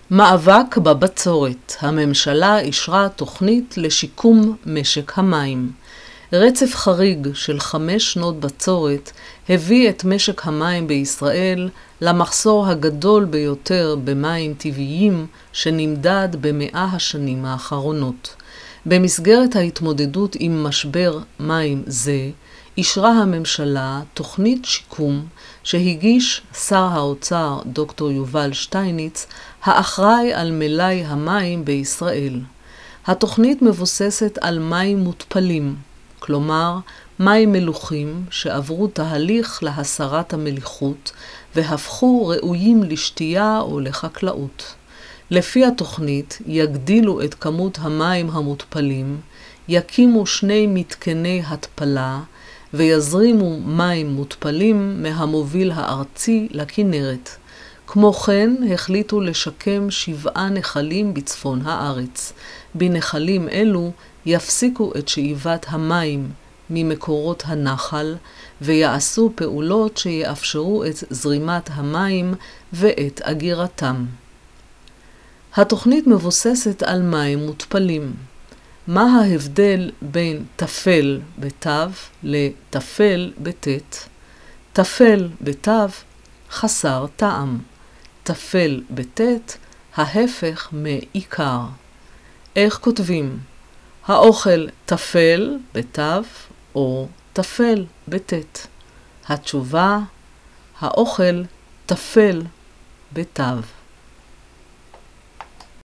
מאבק בבצורת. הממשלה אישרה תוכנית לשיקום משק המים. רצף חריג של 5 שנות בצורת הביא את משק המים בישראל למחסור הגדול ביותר במים טבעיים שנמדד ב100 השנים האחרונות. במסגרת ההתמודדות עם משבר מים זה, אישרה הממשלה תוכנית שיקום שהגיש שר האוצר דוקטור יובל שטייניץ, האחראי על מלאי המים בישראל. התוכנית מבוססת על מים מותפלים, כלומר מים מלוחים שעברו תהליך להסרת המליחות והפכו ראויים לשתייה או לחקלאות. לפי התוכנית יגדילו את כמות המים המותפלים, יקימו 2 מתקני התפלה ויזרימו מים מותפלים מהמוביל הארצי לכנרת. כמו כן החליטו לשקם 7 נחלים בצפון הארץ. בנחלים אלו יפסיקו את שאיבת המים ממקורות הנחל ויעשו פעולות שיאפשרו את זרימת המים ואת אגירתם. התוכנית מבוססת על מים מותפלים. מה ההבדל בין תפל בתו לתפל בתת? תפל בתו חסר טעם. תפל בתת ההפך מעיקר. איך כותבים? האוכל תפל בתו או תפל בתת? התשובה, האוכל תפל בתו.